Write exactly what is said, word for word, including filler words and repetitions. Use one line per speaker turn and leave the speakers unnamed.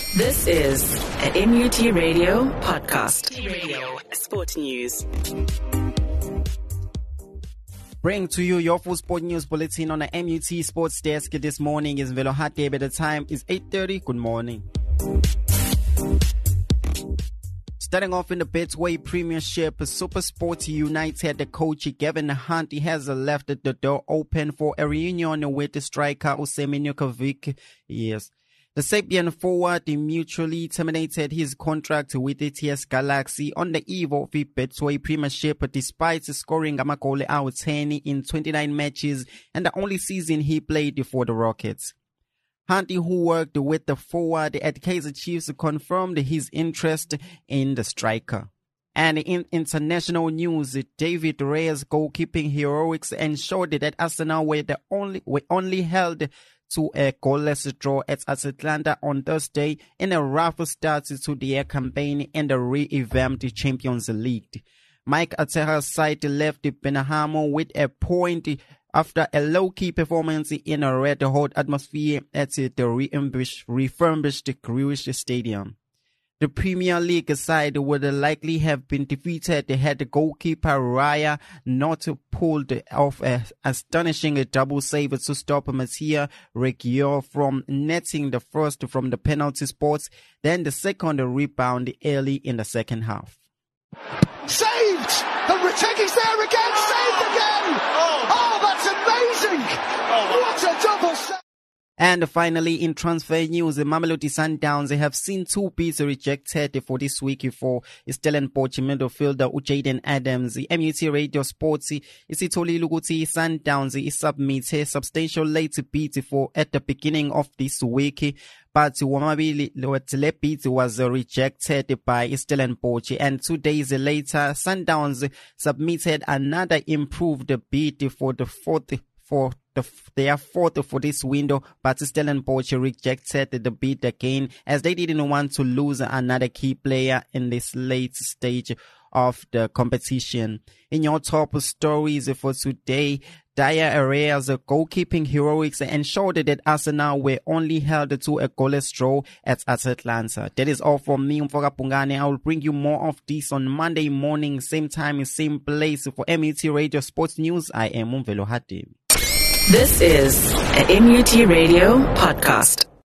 This is a M U T Radio podcast. Radio Sport News.
Bring to you your full sport news bulletin on the M U T Sports Desk this morning is Velo Hatebe. The time is eight thirty. Good morning. Starting off in the Betway Premiership, SuperSport United, the coach Gavin Hunt has left the door open for a reunion with the striker Usemi Nukovic. Yes. The Serbian forward mutually terminated his contract with the T S Galaxy on the eve of the Betway Premiership despite scoring a goal out ten in twenty-nine matches and the only season he played for the Rockets. Hunt, who worked with the forward at Kaizer Chiefs, confirmed his interest in the striker. And in international news, David Ray's goalkeeping heroics ensured that Arsenal were the only were only held to a goalless draw at Atalanta on Thursday in a rough start to their campaign in the revamped Champions League. Mike Arteta's side left Benahamo with a point after a low-key performance in a red-hot atmosphere at the refurbished, refurbished Grealish Stadium. The Premier League side would likely have been defeated had the goalkeeper Raya not pulled off an astonishing double save to stop Mattia Reggio from netting the first from the penalty spot, then the second rebound early in the second half.
Saved! And Retegi's there again! Saved again! Oh, oh that's amazing! Oh, what a double save!
And finally, in transfer news, the Mamelodi Sundowns have seen two bids rejected for this week for Stellenbosch midfielder Jaden Adams. The M U T Radio Sports isitholi ukuthi Sundowns submitted substantial late bid for at the beginning of this week, but womabili le bid was rejected by Stellenbosch, and two days later, Sundowns submitted another improved bid for the fourth for the, their fourth for this window, but Stellenbosch rejected the bid again as they didn't want to lose another key player in this late stage of the competition. In your top stories for today, Daya Area's goalkeeping heroics ensured that Arsenal were only held to a goalless draw at Atalanta. That is all from me, Mfoka Pungane. I will bring you more of this on Monday morning, same time, same place. For M U T Radio Sports News, I am Mvelo Hatebe.
This is a M U T Radio podcast.